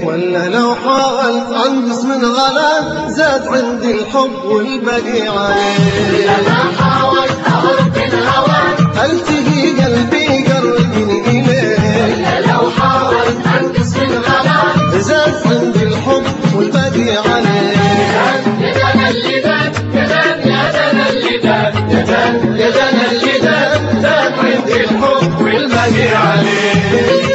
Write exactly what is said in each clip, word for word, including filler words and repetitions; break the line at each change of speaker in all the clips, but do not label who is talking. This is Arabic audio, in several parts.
ولا لو حاولت انقص من غلاك زاد عندي الحب والبقي عليك.
لما حاولت اهرب من هواك
التقي قلبي قربني اليك،
ولا لو حاولت انقص من غلاك
زاد عندي الحب والبقي عليك.
يا دنا اللي دان يا دان يا دنا اللي دان يا دان
يا دنا اللي دان زاد عندي الحب والبقي عليك.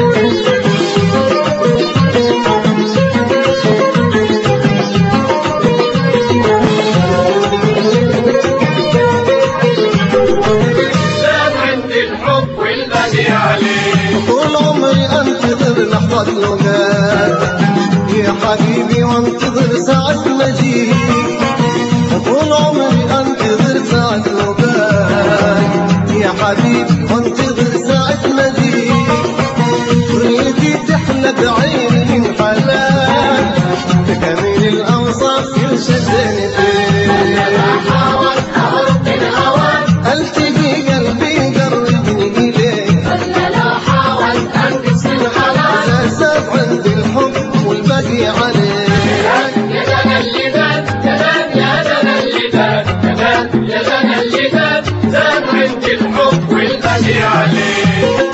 طول عمري انتظر لحظة لقاك يا حبيبي وانتظر ساعة مجيك. طول عمري انتظر ساعة لقاك يا حبيبي وانتظر ساعة مجيك. دنيتي تحلى بعيني من حلاك بكامل الاوصاف يرشدني فيك.
لما حاولت اهرب من هواك
التقي قلبي قربني اليك،
ولا لو حاولت انقص من غلاك
زاد عندي الحب والبقي عليك.
يا دنا اللي دان يا دان يا دنا اللي دان يا دان يا دنا اللي دان
زاد عندي الحب والبقي عليك.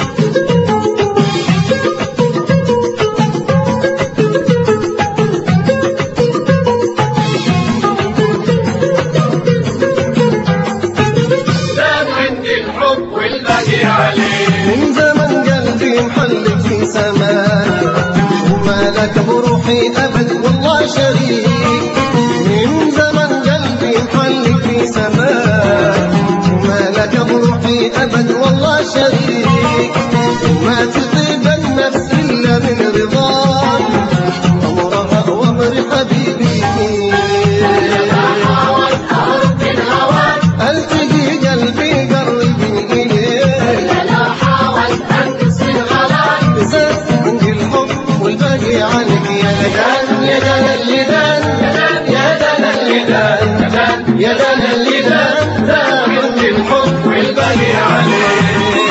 زاد عندي الحب والبقي عليك. من زمن قلبي محلك في سماك وما لك بروحي ابد والله شريك. من زمن قلبي محلك في سماك وما لك بروحي ابد والله شريك. ما تطيب النفس الا من رضاك امرها وامر حبيبي.
لما حاولت اهرب من هواك
التقي قلبي قربني اليك،
ولا لو حاولت انقص من غلاك
زاد عندي الحب والباقي عليك. يا دان يا دان اللي دان يا دان اللي دان يا دان اللي دان زاد عندي الحب والباقي عليك.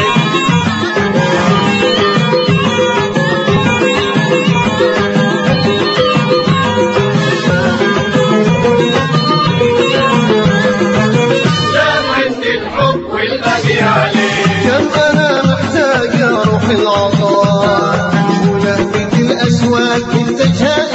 زاد عندي الحب والباقي عليك. كم انا محتاج يا روح العطاء ولهفة الاشواق انت جهاز